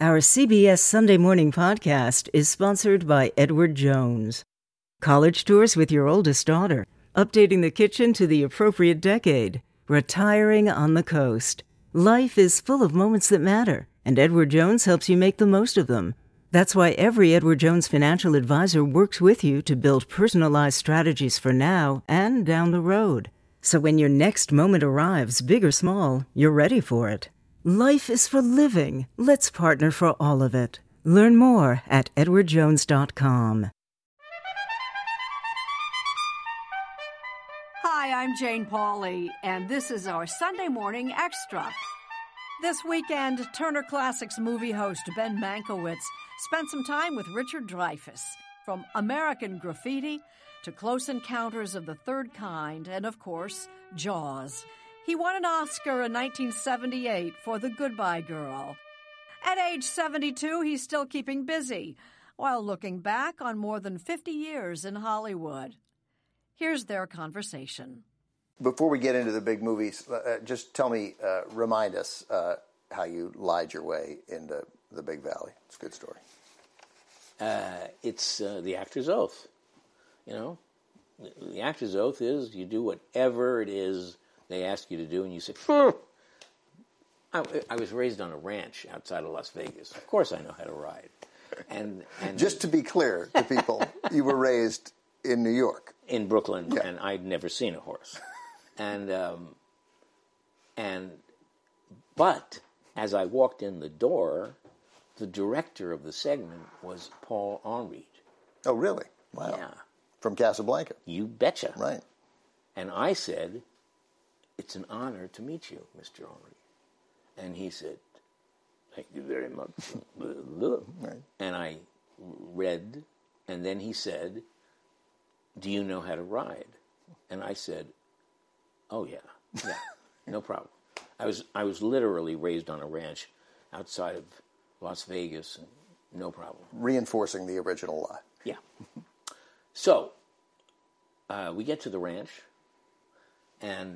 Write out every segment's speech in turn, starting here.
Our CBS Sunday Morning Podcast is sponsored by Edward Jones. College tours with your oldest daughter, updating the kitchen to the appropriate decade, retiring on the coast. Life is full of moments that matter, and Edward Jones helps you make the most of them. That's why every Edward Jones financial advisor works with you to build personalized strategies for now and down the road. So when your next moment arrives, big or small, you're ready for it. Life is for living. Let's partner for all of it. Learn more at edwardjones.com. Hi, I'm Jane Pauley, and this is our Sunday Morning Extra. This weekend, Turner Classics movie host Ben Mankiewicz spent some time with Richard Dreyfuss, from American Graffiti to Close Encounters of the Third Kind, and of course, Jaws. He won an Oscar in 1978 for The Goodbye Girl. At age 72, he's still keeping busy, while looking back on more than 50 years in Hollywood. Here's their conversation. Before we get into the big movies, just tell me, remind us how you lied your way into the Big Valley. It's a good story. It's the actor's oath. You know, the actor's oath is you do whatever it is they ask you to do, and you say, I was raised on a ranch outside of Las Vegas. Of course I know how to ride. And just to be clear to people, you were raised in New York. In Brooklyn, yeah. And I'd never seen a horse. But as I walked in the door, the director of the segment was Paul Henreid. Oh, really? Wow. Yeah. From Casablanca. You betcha. Right. And I said, "It's an honor to meet you, Mr. Henreid." And he said, "Thank you very much." Right. And I read, and then he said, "Do you know how to ride?" And I said, "Oh, yeah, no problem." I was literally raised on a ranch outside of Las Vegas, and no problem. Reinforcing the original lie. Yeah. So, we get to the ranch, and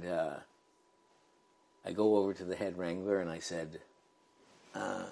I go over to the head wrangler, and I said, how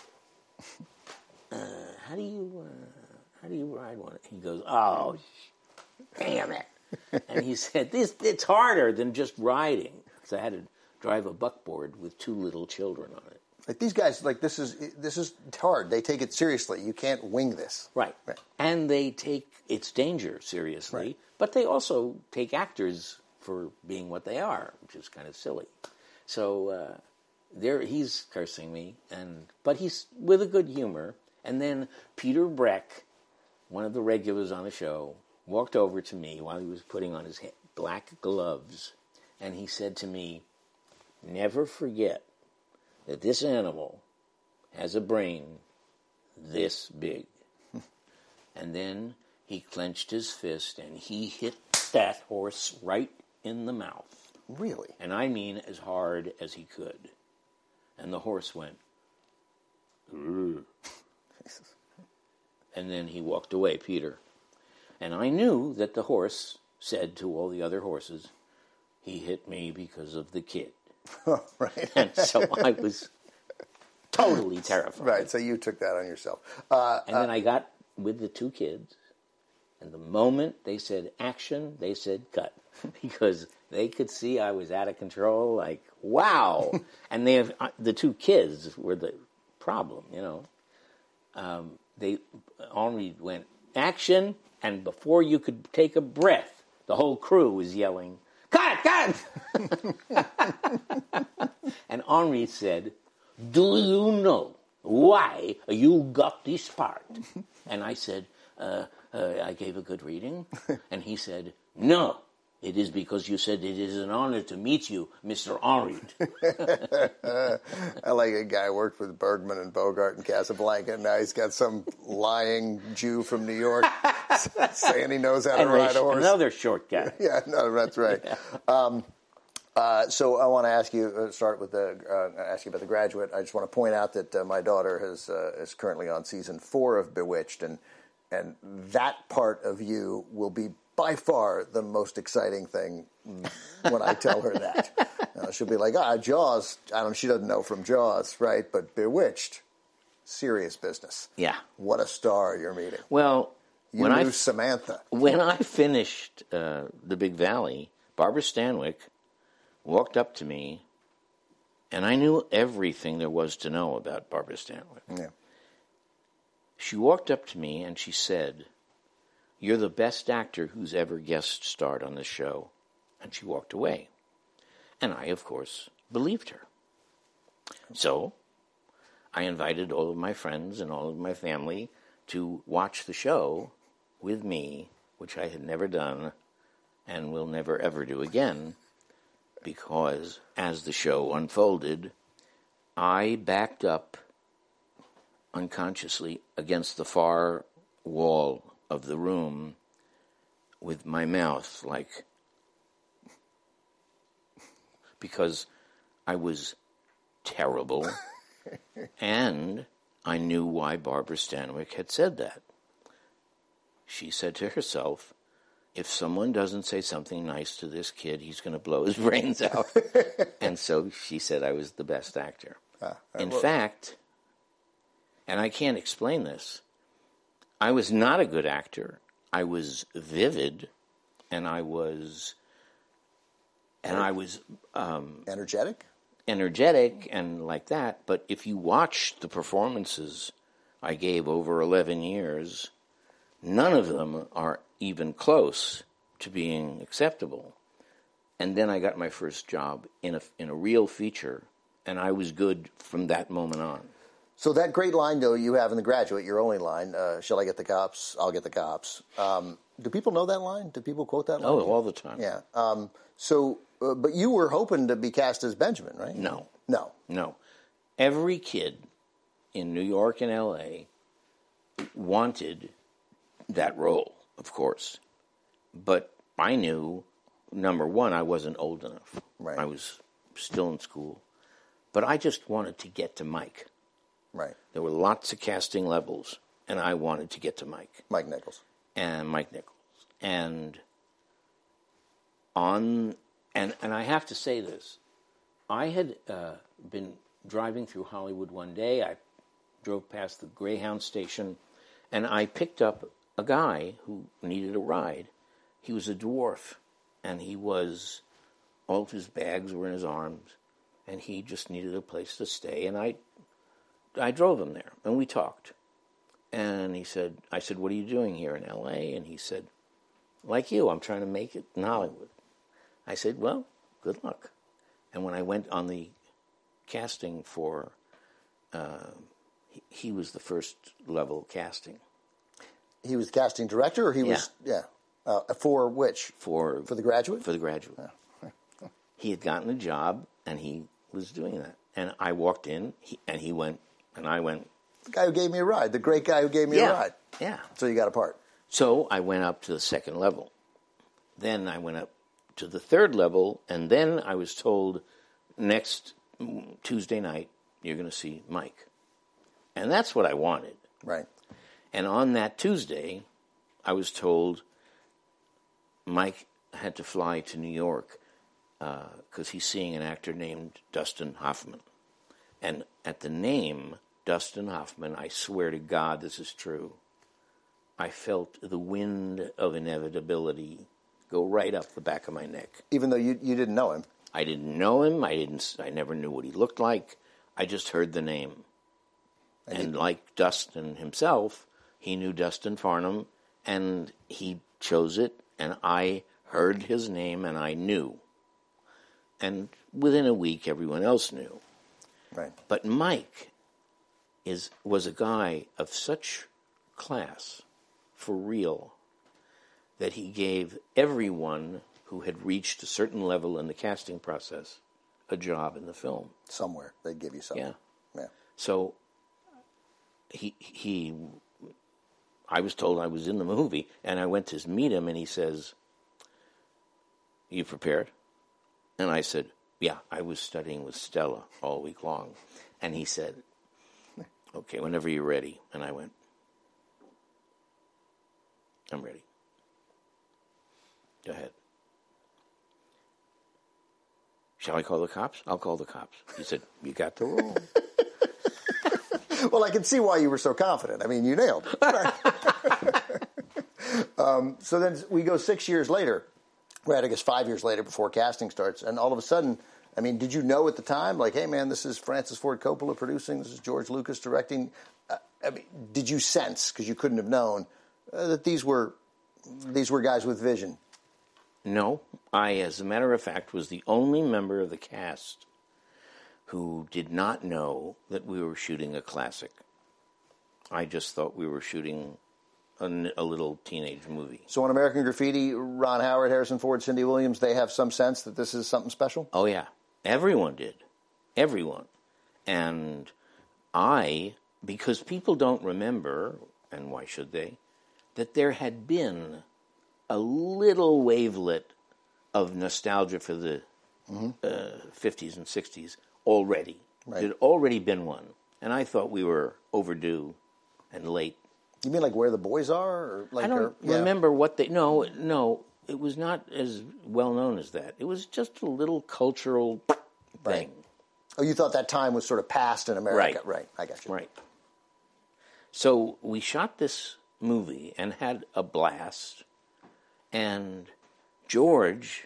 do you ride one? He goes, "Oh, damn it." And he said, it's harder than just riding. So I had to drive a buckboard with two little children on it. Like these guys, like this is hard. They take it seriously. You can't wing this. Right. And they take its danger seriously, right. But they also take actors for being what they are, which is kind of silly. So he's cursing me, but he's with a good humor. And then Peter Breck, one of the regulars on the show, walked over to me while he was putting on his black gloves, and he said to me, "Never forget that this animal has a brain this big." And then he clenched his fist and he hit that horse right in the mouth. Really? And I mean as hard as he could. And the horse went, "Ugh." And then he walked away, Peter. And I knew that the horse said to all the other horses, "He hit me because of the kid." Right. And so I was totally terrified. Right, so you took that on yourself. And then I got with the two kids, and the moment they said action, they said cut. Because they could see I was out of control, like, wow. And the two kids were the problem, you know. Henri went, "Action," and before you could take a breath, the whole crew was yelling, "Cut, cut!" And Henri said, "Do you know why you got this part?" And I said, I gave a good reading. And he said, "No, it is because you said it is an honor to meet you, Mr. Henreid." I like a guy who worked with Bergman and Bogart in Casablanca, and now he's got some lying Jew from New York saying he knows how to ride a horse. Another short guy. Yeah, no, that's right. Yeah. So I want to ask you, ask you about The Graduate. I just want to point out that my daughter is currently on season 4 of Bewitched, and that part of you will be by far the most exciting thing when I tell her that. She'll be like, Jaws. She doesn't know from Jaws, right? But Bewitched, serious business. Yeah. What a star you're meeting. Well, You knew Samantha. When I finished The Big Valley, Barbara Stanwyck walked up to me, and I knew everything there was to know about Barbara Stanwyck. Yeah. She walked up to me and she said, "You're the best actor who's ever guest starred on this show." And she walked away. And I, of course, believed her. So I invited all of my friends and all of my family to watch the show with me, which I had never done and will never ever do again, because as the show unfolded, I backed up unconsciously against the far wall of the room with my mouth because I was terrible, and I knew why Barbara Stanwyck had said that. She said to herself, if someone doesn't say something nice to this kid, he's going to blow his brains out. And so she said I was the best actor. In fact, and I can't explain this, I was not a good actor. I was vivid, and I was energetic and like that. But if you watch the performances I gave over 11 years, none of them are even close to being acceptable. And then I got my first job in a real feature, and I was good from that moment on. So that great line, though, you have in The Graduate, your only line, shall I get the cops? I'll get the cops. Do people know that line? Do people quote that line? Oh, all the time. Yeah. But you were hoping to be cast as Benjamin, right? No. No. Every kid in New York and L.A. wanted that role, of course. But I knew, number one, I wasn't old enough. Right. I was still in school. But I just wanted to get to Mike. Right. There were lots of casting levels, and I wanted to get to Mike. Mike Nichols. And Mike Nichols. And I have to say this. I had been driving through Hollywood one day. I drove past the Greyhound station, and I picked up a guy who needed a ride. He was a dwarf, and all of his bags were in his arms, and he just needed a place to stay, and I drove him there, and we talked. And I said, what are you doing here in L.A.? And he said, like you, I'm trying to make it in Hollywood. I said, well, good luck. And when I went on the casting for, he was the first level casting. He was casting director, or he was, for which? For The Graduate? For The Graduate. He had gotten a job, and he was doing that. And I walked in, and he went, and I went. The guy who gave me a ride, the great guy who gave me a ride. Yeah. So you got a part. So I went up to the second level. Then I went up to the third level, and then I was told next Tuesday night, you're going to see Mike. And that's what I wanted. Right. And on that Tuesday, I was told Mike had to fly to New York because he's seeing an actor named Dustin Hoffman. And at the name Dustin Hoffman, I swear to God this is true, I felt the wind of inevitability go right up the back of my neck. Even though you didn't know him? I didn't know him. I never knew what he looked like. I just heard the name. And like Dustin himself, he knew Dustin Farnham, and he chose it, and I heard his name, and I knew. And within a week, everyone else knew. Right. But Mike was a guy of such class, for real, that he gave everyone who had reached a certain level in the casting process a job in the film. Somewhere they'd give you something. Yeah. So I was told I was in the movie, and I went to meet him, and he says, "You prepared?" And I said, "Yeah, I was studying with Stella all week long." And he said, "Okay, whenever you're ready." And I went, "I'm ready. Go ahead." "Shall I call the cops?" "I'll call the cops." He said, "You got the role." Well, I can see why you were so confident. I mean, you nailed it. So then we go 6 years later, right, I guess 5 years later before casting starts, and all of a sudden, I mean, did you know at the time, like, hey, man, this is Francis Ford Coppola producing, this is George Lucas directing? I mean, did you sense, because you couldn't have known, that these were guys with vision? No. I, as a matter of fact, was the only member of the cast who did not know that we were shooting a classic. I just thought we were shooting a little teenage movie. So on American Graffiti, Ron Howard, Harrison Ford, Cindy Williams, they have some sense that this is something special? Oh, yeah. Everyone did. Everyone. And because people don't remember, and why should they, that there had been a little wavelet of nostalgia for the 50s and 60s already. Right. There had already been one. And I thought we were overdue and late. You mean like Where the Boys Are? Or like I don't remember what they... No, it was not as well known as that. It was just a little cultural thing. Oh, you thought that time was sort of past in America. Right. I got you. Right. So we shot this movie and had a blast. And George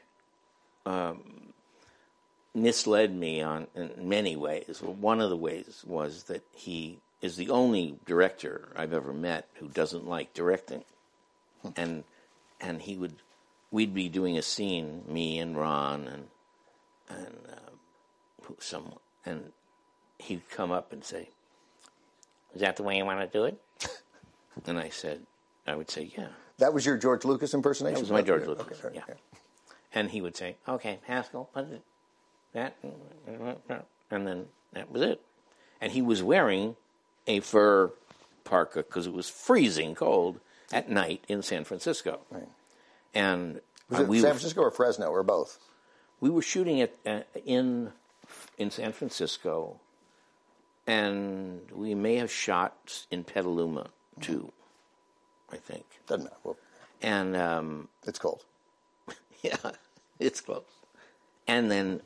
misled me in many ways. One of the ways was that he is the only director I've ever met who doesn't like directing. And we'd be doing a scene, me and Ron and someone, and he'd come up and say, "Is that the way you want to do it?" And I would say, "Yeah." That was your George Lucas impersonation? That was my George Lucas, okay, yeah. And he would say, "Okay, Haskell, put that," and then that was it. And he was wearing a fur parka because it was freezing cold at night in San Francisco. Right. And was it San Francisco or Fresno or both? We were shooting it in San Francisco, and we may have shot in Petaluma too, I think. Doesn't matter. Well, and it's cold. Yeah, it's close. And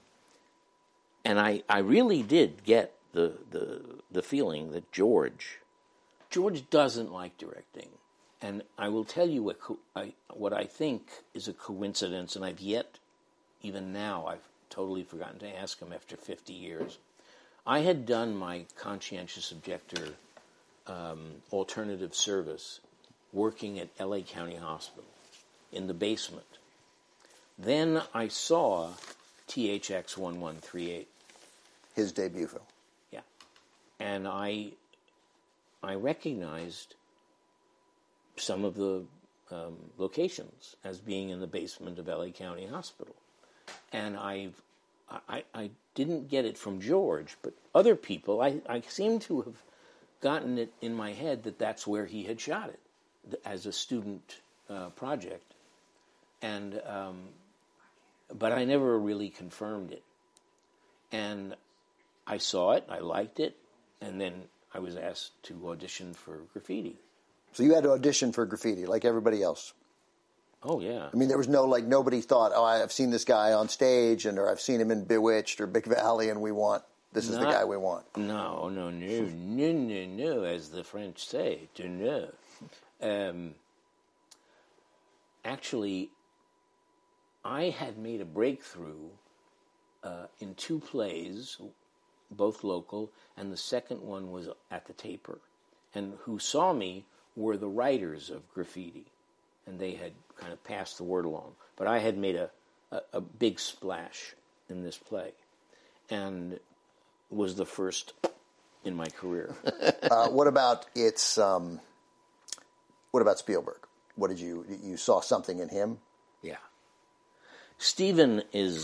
I really did get the feeling that George doesn't like directing. And I will tell you what I think is a coincidence, and even now, I've totally forgotten to ask him after 50 years. I had done my conscientious objector alternative service working at LA County Hospital in the basement. Then I saw THX 1138. His debut film. Yeah. And I recognized some of the locations as being in the basement of LA County Hospital. And I didn't get it from George, but other people, I seem to have gotten it in my head that that's where he had shot it as a student project. And but I never really confirmed it. And I saw it, I liked it, and then I was asked to audition for Graffiti. So you had to audition for Graffiti like everybody else? Oh, yeah. I mean, there was nobody thought, oh, I've seen this guy on stage, or I've seen him in Bewitched or Big Valley, and this is the guy we want. No, as the French say, no. Actually, I had made a breakthrough in 2 plays, both local, and the second one was at the Taper. And who saw me were the writers of Graffiti, and they had kind of passed the word along. But I had made a big splash in this play, and was the first in my career. What about Spielberg? What did you saw something in him? Yeah. Stephen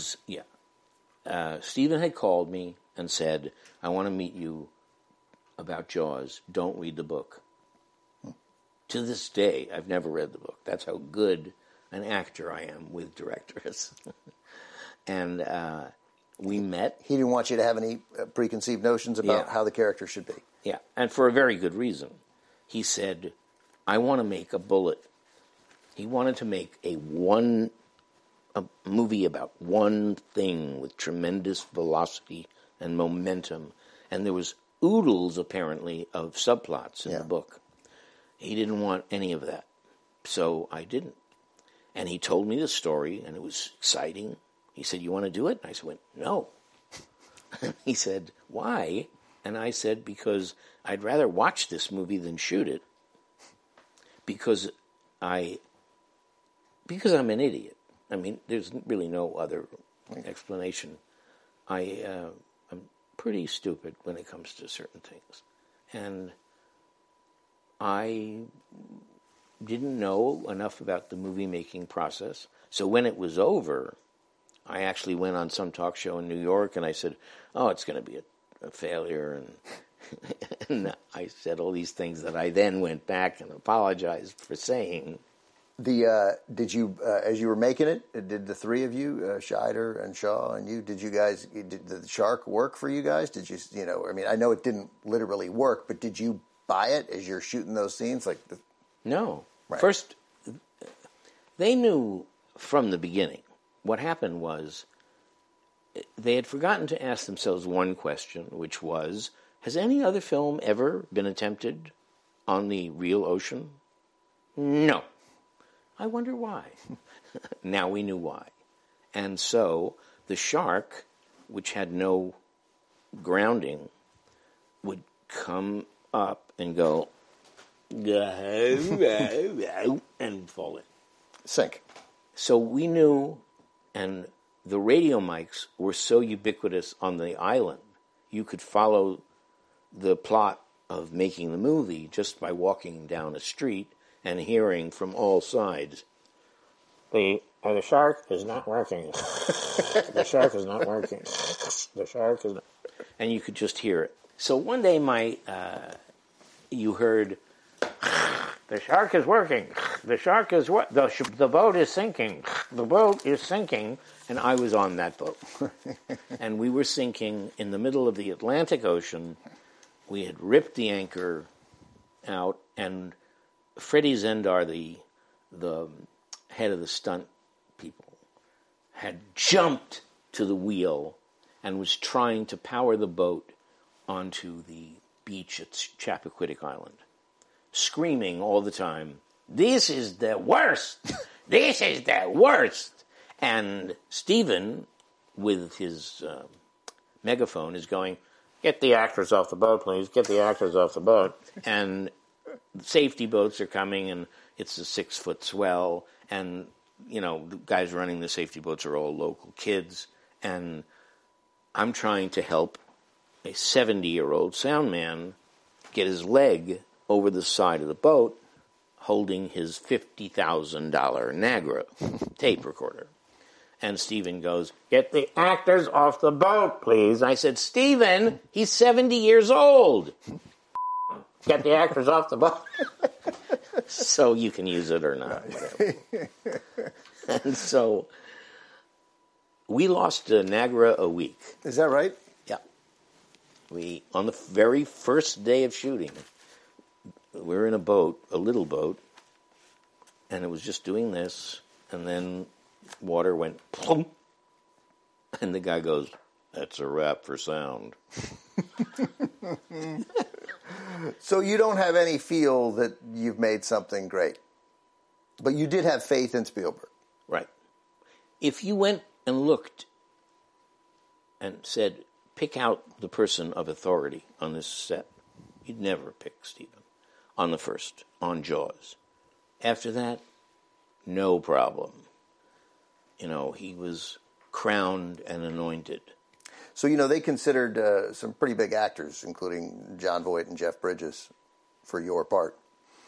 had called me and said, "I want to meet you about Jaws. Don't read the book." To this day, I've never read the book. That's how good an actor I am with directors. And we met. He didn't want you to have any preconceived notions about how the character should be. Yeah, and for a very good reason. He said, "I want to make a bullet." He wanted to make a movie about one thing with tremendous velocity and momentum, and there was oodles, apparently, of subplots in the book. He didn't want any of that, so I didn't. And he told me the story, and it was exciting. He said, "You want to do it?" And I went, "No." He said, "Why?" And I said, "Because I'd rather watch this movie than shoot it, because I'm an idiot. I mean, there's really no other explanation. I'm pretty stupid when it comes to certain things. And I didn't know enough about the movie-making process. So when it was over, I actually went on some talk show in New York, and I said, "Oh, it's going to be a failure." And I said all these things that I then went back and apologized for saying. Did you, as you were making it, did the three of you, Scheider and Shaw and you, did the shark work for you guys? Did you, I mean, I know it didn't literally work, but did you buy it as you're shooting those scenes? No. Right. First, they knew from the beginning. What happened was they had forgotten to ask themselves one question, which was, has any other film ever been attempted on the real ocean? No. I wonder why. Now we knew why. And so the shark, which had no grounding, would come up and go, and fall in. Sink. So we knew, and the radio mics were so ubiquitous on the island, you could follow the plot of making the movie just by walking down a street and hearing from all sides, the shark is not working. The shark is not working. The shark is not... And you could just hear it. So one day you heard, the shark is working. The shark is what? The boat is sinking. The boat is sinking. And I was on that boat. And we were sinking in the middle of the Atlantic Ocean. We had ripped the anchor out, and Freddie Zendar, the head of the stunt people, had jumped to the wheel and was trying to power the boat onto the beach at Chappaquiddick Island, screaming all the time, "This is the worst! This is the worst!" And Stephen, with his megaphone, is going, "Get the actors off the boat, please. Get the actors off the boat." And safety boats are coming, and it's a 6-foot swell, and, the guys running the safety boats are all local kids, and I'm trying to help a 70-year-old sound man get his leg over the side of the boat holding his $50,000 Nagra tape recorder. And Stephen goes, "Get the actors off the boat, please." I said, "Stephen, he's 70 years old. Get the actors off the boat." So you can use it or not. And so we lost Nagra a week. Is that right? Yeah. On the very first day of shooting, we were in a boat, a little boat, and it was just doing this, and then water went plump, and the guy goes, "That's a wrap for sound." So you don't have any feel that you've made something great, but you did have faith in Spielberg. Right. If you went and looked and said, pick out the person of authority on this set, you'd never pick Stephen on the first, on Jaws. After that, no problem. He was crowned and anointed. So, they considered some pretty big actors, including Jon Voight and Jeff Bridges, for your part.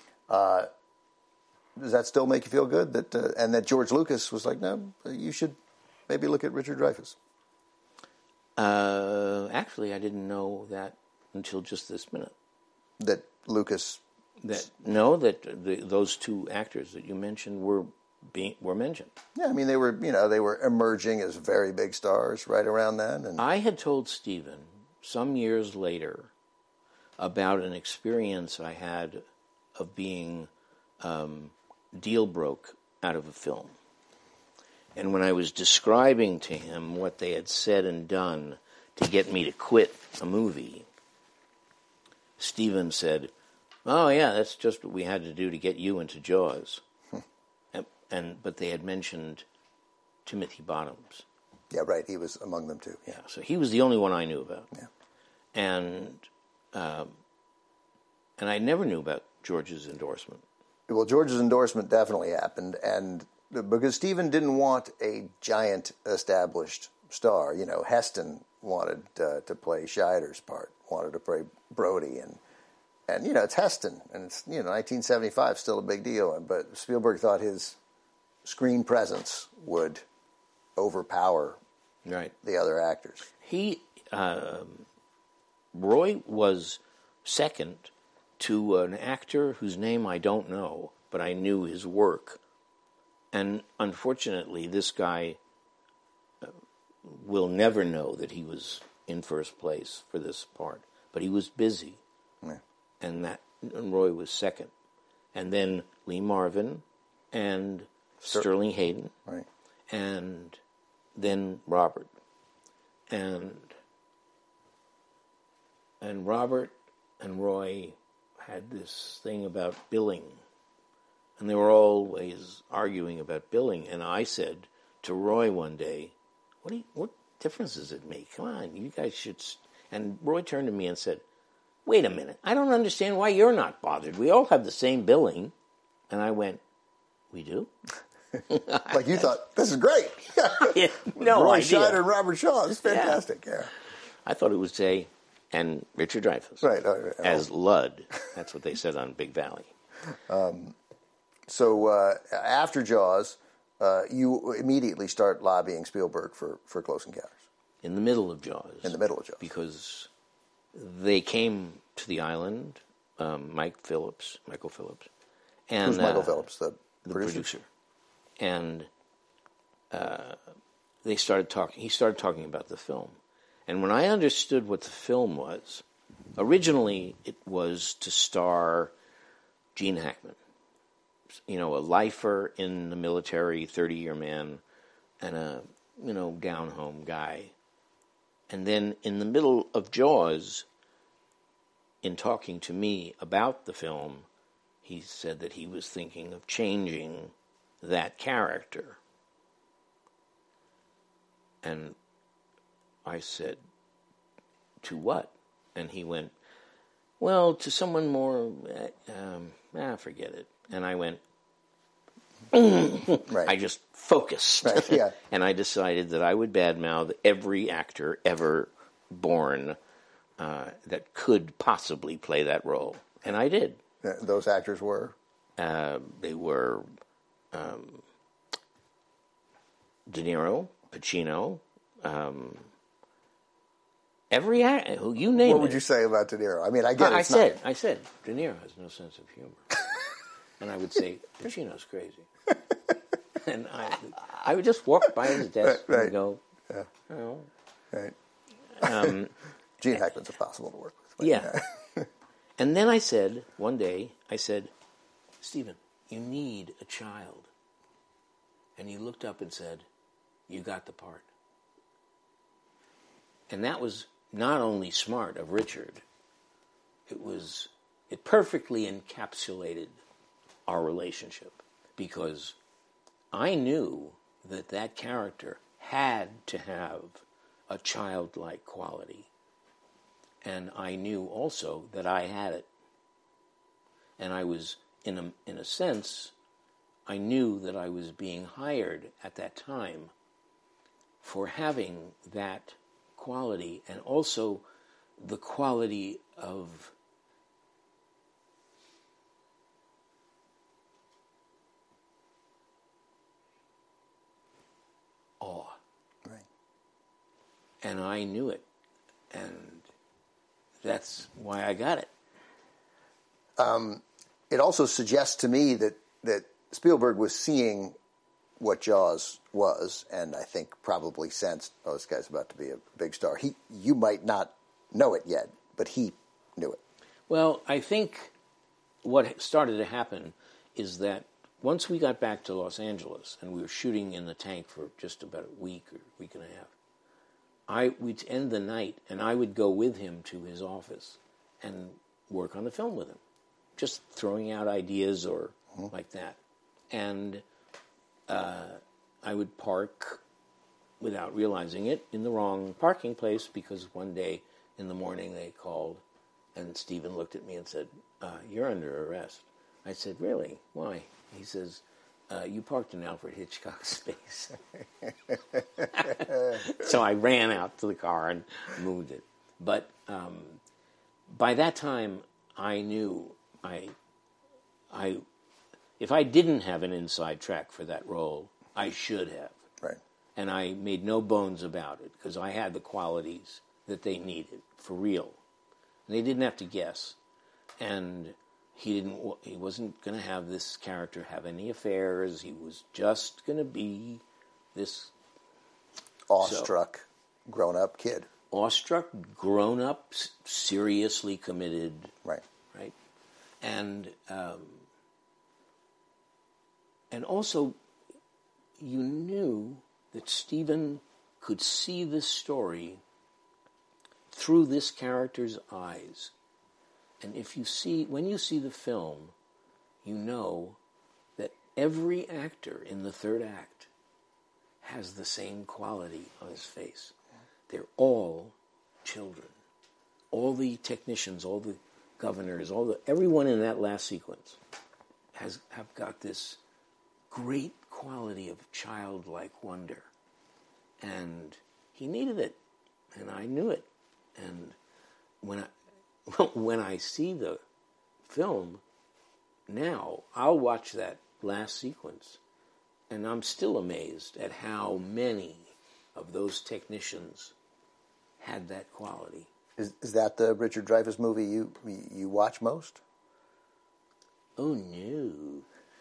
Does that still make you feel good? And that George Lucas was like, no, you should maybe look at Richard Dreyfuss? Actually, I didn't know that until just this minute. That Lucas... those two actors that you mentioned were mentioned. Yeah, I mean, they were emerging as very big stars right around then. And I had told Stephen some years later about an experience I had of being deal broke out of a film. And when I was describing to him what they had said and done to get me to quit a movie, Steven said, "Oh yeah, that's just what we had to do to get you into Jaws." But they had mentioned Timothy Bottoms. Yeah, right. He was among them too. Yeah, so he was the only one I knew about. Yeah. And I never knew about George's endorsement. Well, George's endorsement definitely happened, and because Steven didn't want a giant established star. You know, Heston wanted to play Scheider's part, wanted to play Brody, and you know, it's Heston, and it's, you know, 1975, still a big deal. But Spielberg thought his screen presence would overpower the other actors. Roy was second to an actor whose name I don't know, but I knew his work. And unfortunately, this guy will never know that he was in first place for this part. But he was busy, and Roy was second. And then Lee Marvin and Sterling Hayden, and then Robert. And Robert and Roy had this thing about billing. And they were always arguing about billing. And I said to Roy one day, what difference does it make? Come on, you guys should... And Roy turned to me and said, wait a minute, I don't understand why you're not bothered. We all have the same billing. And I went, we do? Like you thought, this is great. No Roy idea. Scheider and Robert Shaw, it's fantastic. Yeah. I thought it would say, and Richard Dreyfuss, as Ludd. That's what they said on Big Valley. So after Jaws, you immediately start lobbying Spielberg for Close Encounters. In the middle of Jaws. Because they came to the island, Michael Phillips. And, who's Michael Phillips, the producer? And they started talking. He started talking about the film. And when I understood what the film was, originally it was to star Gene Hackman. You know, a lifer in the military, 30-year man, and a, you know, down-home guy. And then in the middle of Jaws, in talking to me about the film, he said that he was thinking of changing that character. And I said, to what? And he went, well, to someone more, forget it. And I went, I just focused. And I decided that I would badmouth every actor ever born that could possibly play that role. And I did. Those actors were? They were De Niro, Pacino, every actor, who you name it. What would you say about De Niro? I mean, I get it. I said, De Niro has no sense of humor. And I would say, Pacino's crazy. And I would just walk by his desk and go, oh. Right. Gene Hackman's impossible to work with. Yeah. And then I said, one day, Stephen, you need a child. And he looked up and said, you got the part. And that was not only smart of Richard, it perfectly encapsulated our relationship, because I knew that character had to have a childlike quality. And I knew also that I had it. And I was, in a sense, I knew that I was being hired at that time for having that quality, and also the quality of awe. Right. And I knew it. And that's why I got it. It also suggests to me that Spielberg was seeing what Jaws was, and I think probably sensed, oh, this guy's about to be a big star. You might not know it yet, but he knew it. Well, I think what started to happen is that once we got back to Los Angeles, and we were shooting in the tank for just about a week or week and a half, we'd end the night, and I would go with him to his office, and work on the film with him, just throwing out ideas or like that. And I would park without realizing it in the wrong parking place, because one day in the morning they called and Steven looked at me and said, "You're under arrest." I said, "Really? Why?" He says, "You parked in Alfred Hitchcock's space." So I ran out to the car and moved it. But by that time, I knew if I didn't have an inside track for that role, I should have. Right. And I made no bones about it, because I had the qualities that they needed, for real. And they didn't have to guess. And he wasn't going to have this character have any affairs. He was just going to be this awestruck, grown-up kid. Awestruck, grown-up, seriously committed. Right. Right. And also, you knew that Steven could see this story through this character's eyes. And when you see the film, you know that every actor in the third act has the same quality on his face. They're all children. All the technicians, all the governors, everyone in that last sequence have got this great quality of childlike wonder. And he needed it, and I knew it. And when I see the film now, I'll watch that last sequence, and I'm still amazed at how many of those technicians had that quality. Is that the Richard Dreyfuss movie you watch most? Oh no.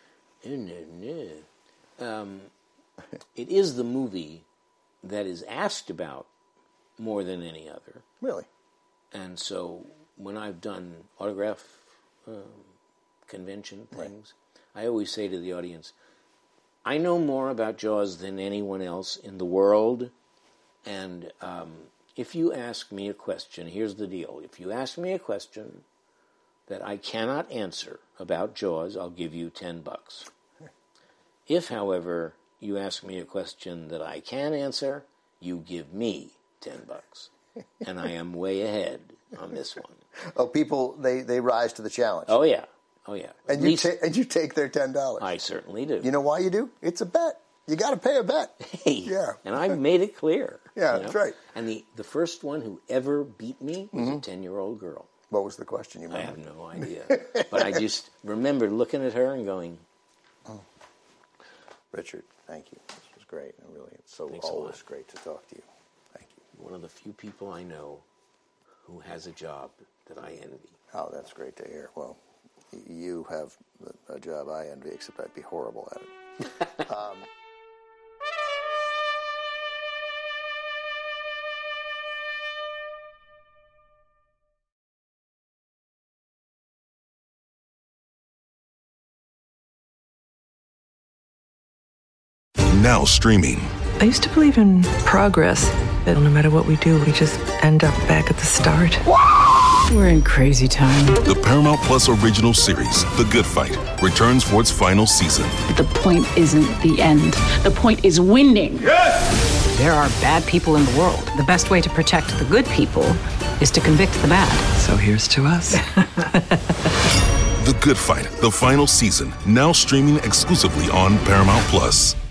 It is the movie that is asked about more than any other. Really? And so when I've done autograph convention things, right, I always say to the audience, I know more about Jaws than anyone else in the world, and if you ask me a question, here's the deal. If you ask me a question that I cannot answer about Jaws, I'll give you $10. If, however, you ask me a question that I can answer, you give me $10. And I am way ahead on this one. Oh, people, they rise to the challenge. Oh, yeah. And you take their $10. I certainly do. You know why you do? It's a bet. You got to pay a bet. Hey, yeah. And I've made it clear. Yeah, that's right. And the first one who ever beat me was a 10-year-old girl. What was the question you made? I have no idea. But I just remember looking at her and going, oh. Richard, thank you. This was great. It's Thanks always great to talk to you. Thank you. One of the few people I know who has a job that I envy. Oh, that's great to hear. Well, you have a job I envy, except I'd be horrible at it. Now streaming. I used to believe in progress, that no matter what we do, we just end up back at the start. We're in crazy time. The Paramount Plus original series, The Good Fight, returns for its final season. The point isn't the end. The point is winning. Yes! There are bad people in the world. The best way to protect the good people is to convict the bad. So here's to us. The Good Fight, the final season, now streaming exclusively on Paramount Plus.